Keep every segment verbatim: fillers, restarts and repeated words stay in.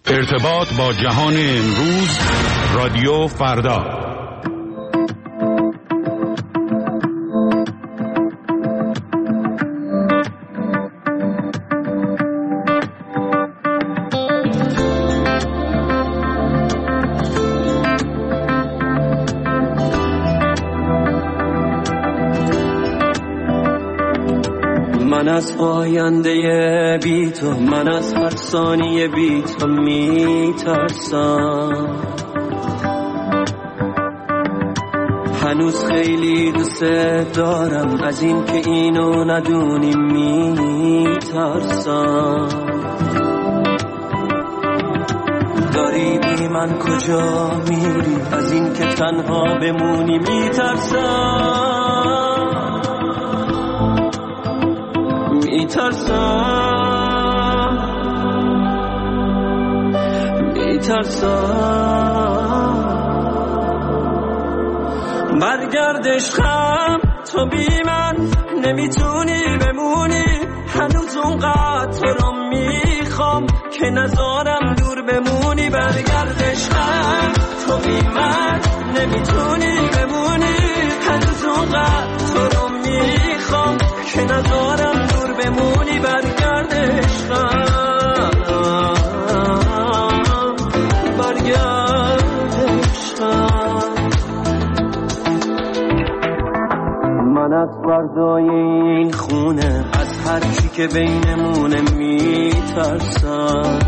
ارتباط با جهان امروز، رادیو فردا. من از آینده بی تو، من از هر ثانیه بی تو میترسم. هنوز خیلی دوست دارم، از این که اینو ندونی میترسم. داری بی من کجا میری، از این که تنها بمونی میترسم. میترسم میترسم برگرد عشقم، تو بی من نمیتونی بمونی. هنوز اونقدر تو رو میخوام که نذارم دور بمونی. برگرد عشقم، تو بی من نمیتونی بمونی. هنوز اونقدر تو رو میخوام که نذارم دور بمونی. برگرد عشقم، برگرد عشقم. من از فردای این خونه، از هر چی که بینمونه میترسم.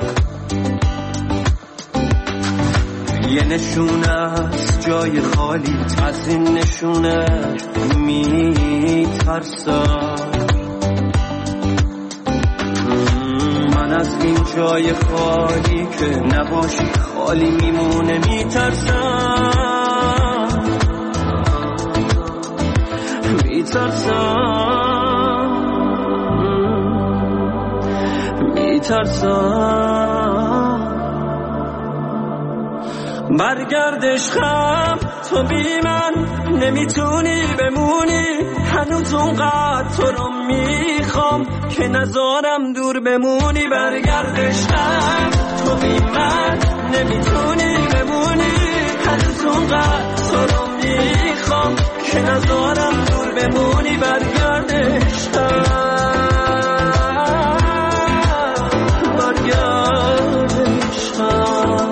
یه نشونه از جای خالی، از این نشونه میترسم. من از این جای خالی که نباشی خالی میمونه میترسم. میترسم میترسم برگرد عشقم، تو بی من نمیتونی بمونی. هنوز اونقدر تو رو میخوام که نذارم دور بمونی. برگرد عشقم، تو بی من نمیتونی بمونی. هنوز اونقدر تو رو میخوام که نذارم دور بمونی. برگرد عشقم، برگرد عشقم.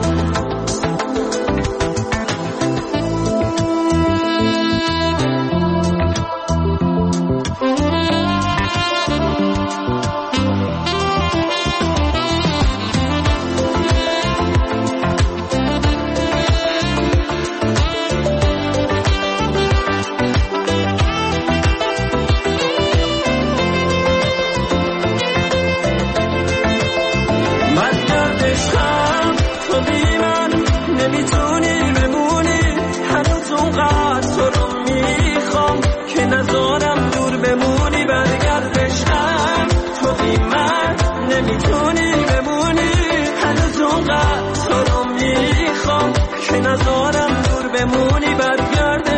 نمیتونی بمونی. هنوز اونقدر تو رو میخوام که نذارم دور بمونی. برگرد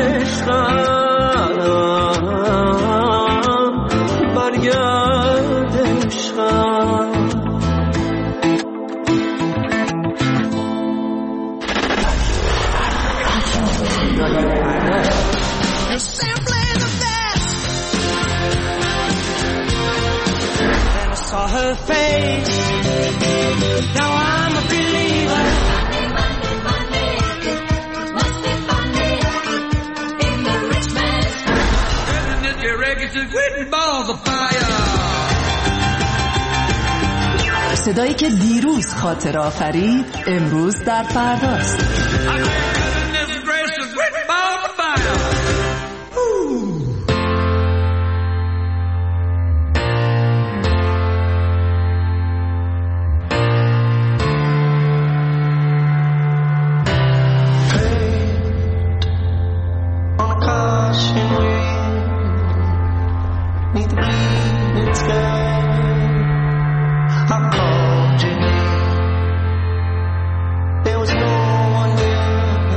عشقم، برگرد عشقم. Saw her face, now I'm a believer. Monday, Monday, Monday, must be Monday in the rich man's house. Isn't it your records and written balls of fire? صدایی که دیروز خاطر آفرید امروز در فرداست. There was no one there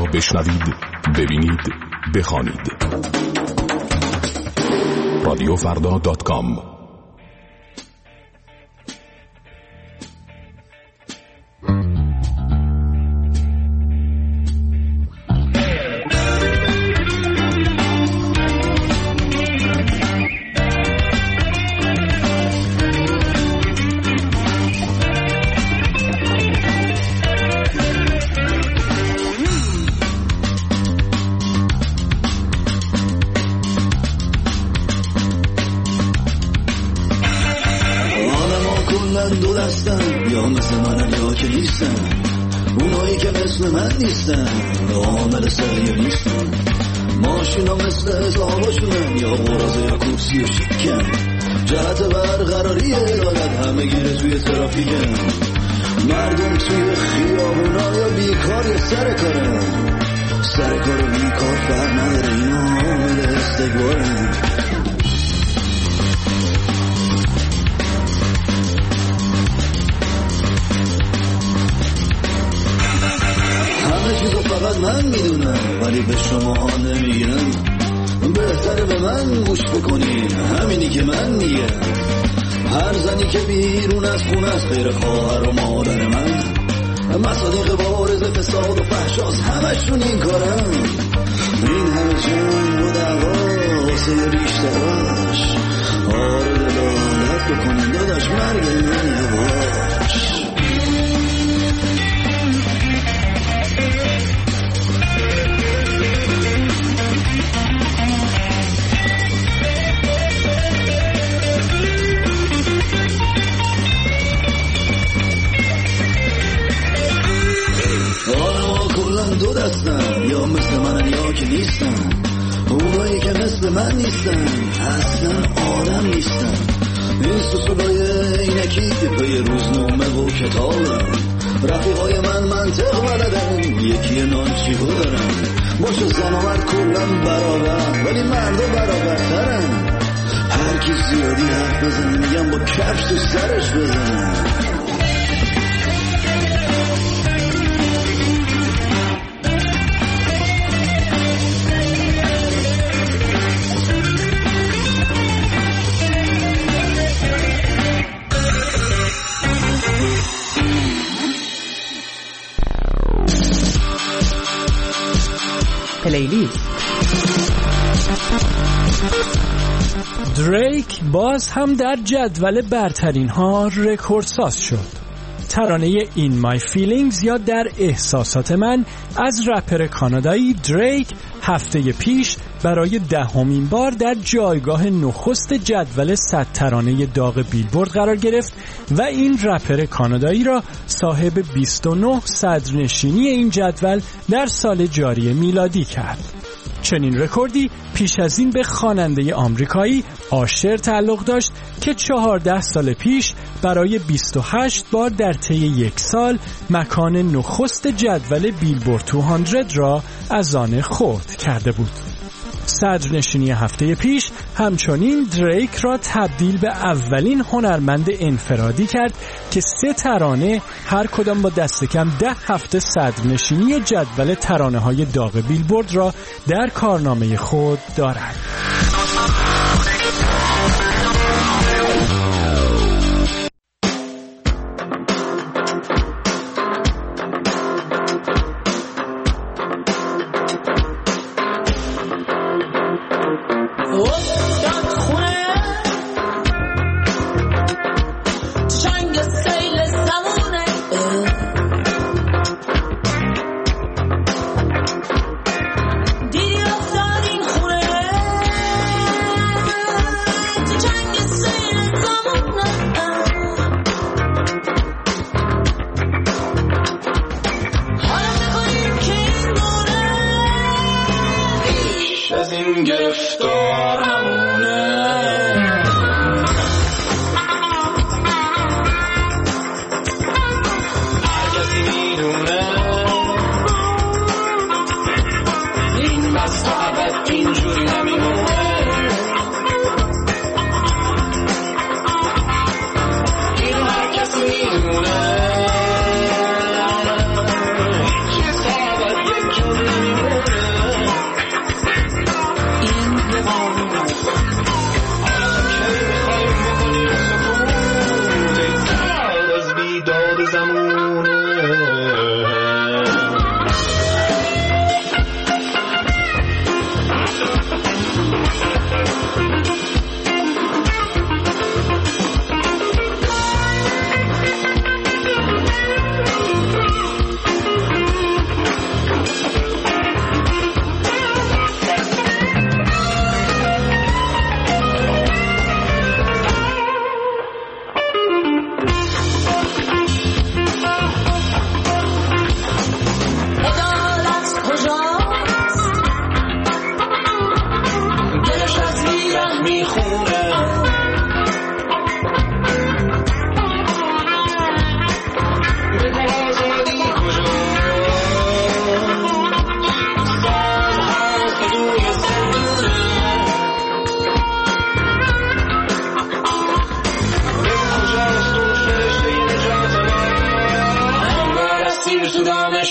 بشنوید، ببینید، بخوانید. رادیو فردا دات کام. دو دستن یا مثل من یا که نیستن، اونایی که مثل من نیستن عامل سریع نیستن. ماشینا مثل حساباشونن یا قرازه یا کرسی و شکن، جهت برقراری عدالت همه گیره توی ترافیکن. مردم توی خیابونا یا بیکار یا سر کارن، سر کار و بیکار فرق نداره، اینا عامل استقبارن. فقط من میدونم ولی به شما نمیگم، بهتره به من گوش بکنین، همینی که من میگم. هر زنی که بیرون از خونه است غیر خواهر و مادر من، مصادیق بارز فساد و فحشاست همشون این کارن. این همه جنگ و دعوا واسه ریشتراش، آره دلالت بکنین داداش مرگ من یواش. دو دستن یا مثل من یا که نیستن، اونایی که مثل من نیستن اصلا آدم نیستن. این سوسولای اینکی پی روزنامه و کتابن، رفیقای من منطق بلدن، یکی نانچیو دارن. باشه زن و مرد کلن برابر ولی مردا برابرترن. هر کی زیادی حرف بزنه میگم با کفش تو سرش بزنن. پلیلیست. دریک باز هم در جدول برترین ها رکوردساز شد. ترانه In My Feelings یا در احساسات من از رپر کانادایی دریک هفته پیش برای دهمین بار در جایگاه نخست جدول صد ترانه داغ بیلبورد قرار گرفت و این رپر کانادایی را صاحب بیست و نه صدرنشینی این جدول در سال جاری میلادی کرد. چنین رکوردی پیش از این به خواننده آمریکایی آشر تعلق داشت که چهارده سال پیش برای بیست و هشت بار در طی یک سال مکان نخست جدول بیلبورد دویست را از آن خود کرده بود. صدرنشینی هفته پیش همچنین دریک را تبدیل به اولین هنرمند انفرادی کرد که سه ترانه هر کدام با دست کم ده هفته صدرنشینی جدول ترانه‌های داغ بیلبورد را در کارنامه خود دارد. Just have a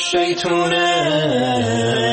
شیطونه